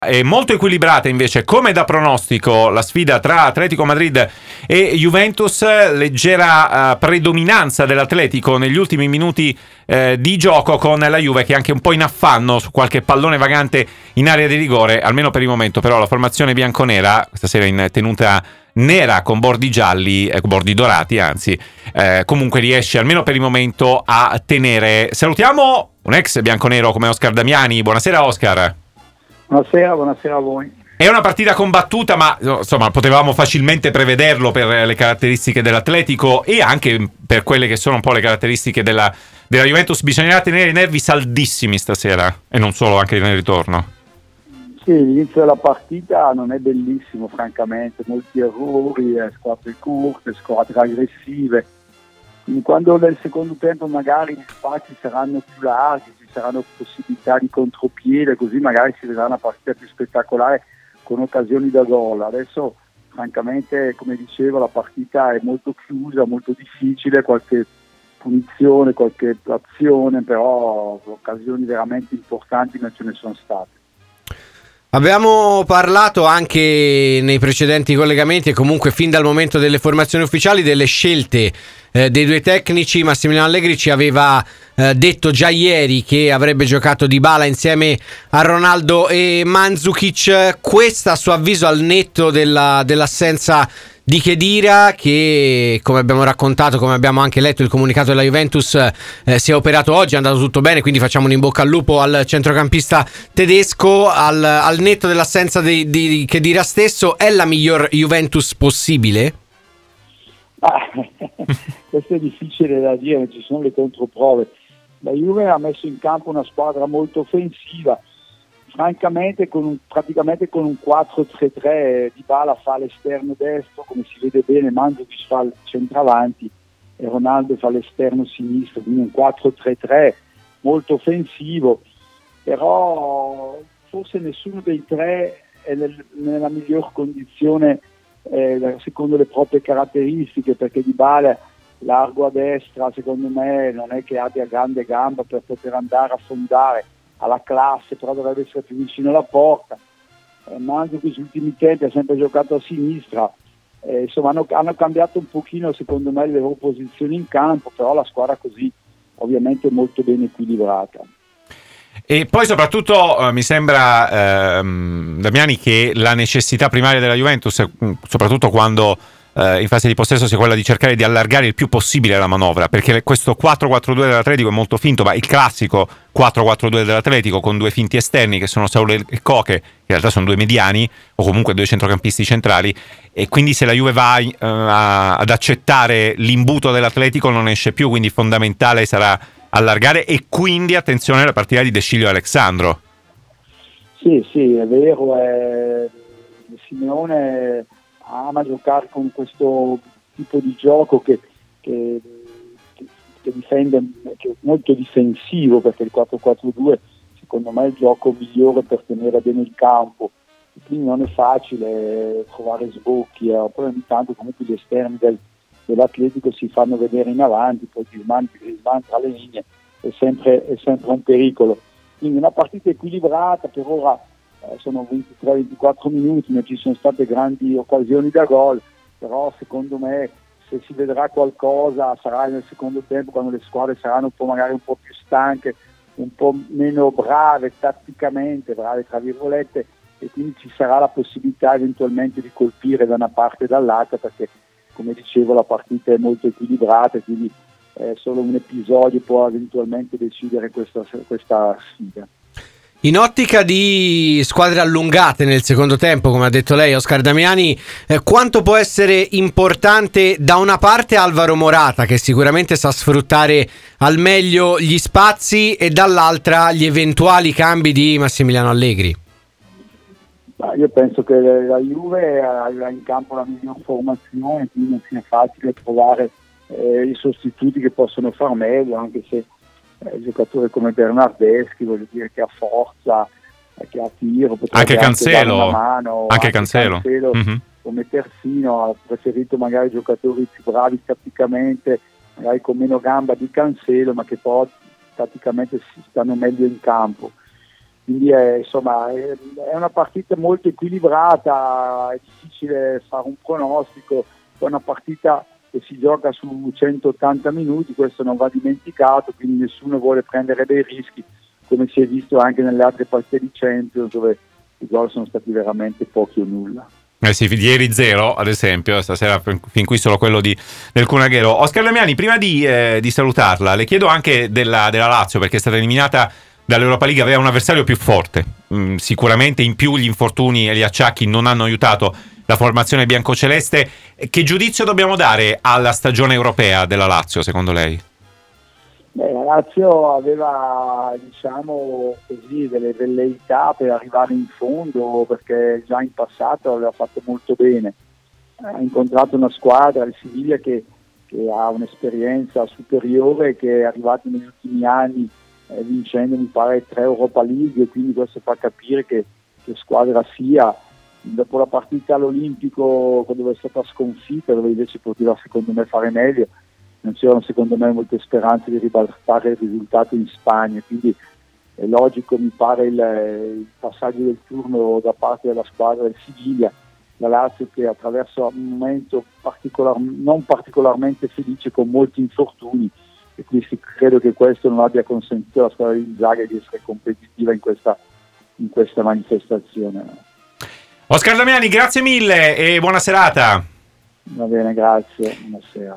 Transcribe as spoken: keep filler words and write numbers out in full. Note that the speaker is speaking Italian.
È molto equilibrata invece, come da pronostico, la sfida tra Atletico Madrid e Juventus. Leggera uh, predominanza dell'Atletico negli ultimi minuti uh, di gioco, con la Juve che è anche un po' in affanno su qualche pallone vagante in area di rigore, almeno per il momento. Però la formazione bianconera stasera in tenuta nera con bordi gialli, eh, bordi dorati anzi, eh, comunque riesce almeno per il momento a tenere. Salutiamo un ex bianconero come Oscar Damiani. Buonasera Oscar. Buonasera, buonasera a voi. È una partita combattuta, ma insomma potevamo facilmente prevederlo per le caratteristiche dell'Atletico e anche per quelle che sono un po' le caratteristiche della, della Juventus. Bisognerà tenere i nervi saldissimi stasera, e non solo, anche nel ritorno. Sì, l'inizio della partita non è bellissimo francamente, molti errori, squadre corte, squadre aggressive. Quindi quando nel secondo tempo magari gli spazi saranno più larghi, ci saranno possibilità di contropiede, così magari si vedrà una partita più spettacolare con occasioni da gol. Adesso francamente, come dicevo, la partita è molto chiusa, molto difficile, qualche punizione, qualche azione, però occasioni veramente importanti non ce ne sono state. Abbiamo parlato anche nei precedenti collegamenti e comunque fin dal momento delle formazioni ufficiali delle scelte eh, dei due tecnici. Massimiliano Allegri ci aveva eh, detto già ieri che avrebbe giocato Dybala insieme a Ronaldo e Mandzukic. Questa a suo avviso al netto della, dell'assenza di Khedira, che come abbiamo raccontato, come abbiamo anche letto il comunicato della Juventus, eh, si è operato oggi, è andato tutto bene, quindi facciamo un in bocca al lupo al centrocampista tedesco. Al, al netto dell'assenza di, di Khedira stesso, è la miglior Juventus possibile? Ah, questo è difficile da dire, ci sono le controprove. La Juve ha messo in campo una squadra molto offensiva, francamente con un, praticamente con un quattro tre tre. Dybala fa l'esterno destro, come si vede bene, Mandzukic fa il centravanti e Ronaldo fa l'esterno sinistro, quindi un quattro tre tre molto offensivo, però forse nessuno dei tre è nel, nella miglior condizione eh, secondo le proprie caratteristiche, perché Dybala largo a destra secondo me non è che abbia grande gamba per poter andare a fondare, alla classe, però dovrebbe essere più vicino alla porta. eh, Mandzukic negli ultimi tempi ha sempre giocato a sinistra, eh, insomma hanno, hanno cambiato un pochino secondo me le loro posizioni in campo, però la squadra così ovviamente è molto ben equilibrata. E poi soprattutto eh, mi sembra ehm, Damiani, che la necessità primaria della Juventus, soprattutto quando Uh, in fase di possesso, sia quella di cercare di allargare il più possibile la manovra, perché questo quattro quattro due dell'Atletico è molto finto, ma il classico quattro quattro due dell'Atletico con due finti esterni che sono Saul e Koke, che in realtà sono due mediani o comunque due centrocampisti centrali, e quindi se la Juve va uh, a, ad accettare l'imbuto dell'Atletico non esce più, quindi fondamentale sarà allargare. E quindi attenzione alla partita di De Sciglio e Alexandro. Sì, sì, è vero, è... Simeone ama giocare con questo tipo di gioco che, che, che, che difende, che è molto difensivo, perché il quattro quattro due secondo me è il gioco migliore per tenere bene il campo, quindi non è facile trovare sbocchi, eh. Poi ogni tanto comunque gli esterni del, dell'Atletico si fanno vedere in avanti, poi Griezmann, Griezmann tra le linee è sempre, è sempre un pericolo, quindi una partita equilibrata. Per ora Eh, sono ventitré ventiquattro minuti, non ci sono state grandi occasioni da gol, però secondo me se si vedrà qualcosa sarà nel secondo tempo, quando le squadre saranno un po' magari un po' più stanche, un po' meno brave tatticamente, brave tra virgolette, e quindi ci sarà la possibilità eventualmente di colpire da una parte e dall'altra, perché come dicevo la partita è molto equilibrata e quindi eh, solo un episodio può eventualmente decidere questa, questa sfida. In ottica di squadre allungate nel secondo tempo, come ha detto lei, Oscar Damiani, eh, quanto può essere importante da una parte Alvaro Morata, che sicuramente sa sfruttare al meglio gli spazi, e dall'altra gli eventuali cambi di Massimiliano Allegri? Ma io penso che la Juve ha in campo la miglior formazione, quindi non sia facile trovare eh, i sostituti che possono far meglio, anche se Eh, giocatori come Bernardeschi, voglio dire, che ha forza, eh, che ha tiro, anche Cancelo, anche, mano, anche anche Cancelo, Cancelo mm-hmm. come terzino. Ha preferito magari giocatori più bravi tatticamente, magari con meno gamba di Cancelo, ma che poi tatticamente si stanno meglio in campo. quindi è, insomma, è, è una partita molto equilibrata, è difficile fare un pronostico, è una partita che si gioca su centottanta minuti, questo non va dimenticato, quindi nessuno vuole prendere dei rischi, come si è visto anche nelle altre partite di Champions, dove i gol sono stati veramente pochi o nulla. Eh sì, ieri zero ad esempio, stasera fin qui solo quello di, del Kun Agüero. Oscar Damiani, prima di, eh, di salutarla, le chiedo anche della, della Lazio, perché è stata eliminata dall'Europa League, aveva un avversario più forte, mm, sicuramente in più gli infortuni e gli acciacchi non hanno aiutato la formazione biancoceleste. Che giudizio dobbiamo dare alla stagione europea della Lazio, secondo lei? Beh, la Lazio aveva, diciamo così, delle velleità per arrivare in fondo, perché già in passato aveva fatto molto bene. Ha incontrato una squadra, il Siviglia, che, che ha un'esperienza superiore, che è arrivata negli ultimi anni eh, vincendo, mi pare, tre Europa League, quindi questo fa capire che, che squadra sia. Dopo la partita all'Olimpico, dove è stata sconfitta, dove invece poteva secondo me fare meglio, non c'erano secondo me molte speranze di ribaltare il risultato in Spagna, quindi è logico, mi pare, il, il passaggio del turno da parte della squadra del Siviglia. La Lazio, che attraverso un momento particolar, non particolarmente felice, con molti infortuni, e quindi credo che questo non abbia consentito alla squadra di Inzaghi di essere competitiva in questa, in questa manifestazione. Oscar Damiani, grazie mille e buona serata. Va bene, grazie, buonasera.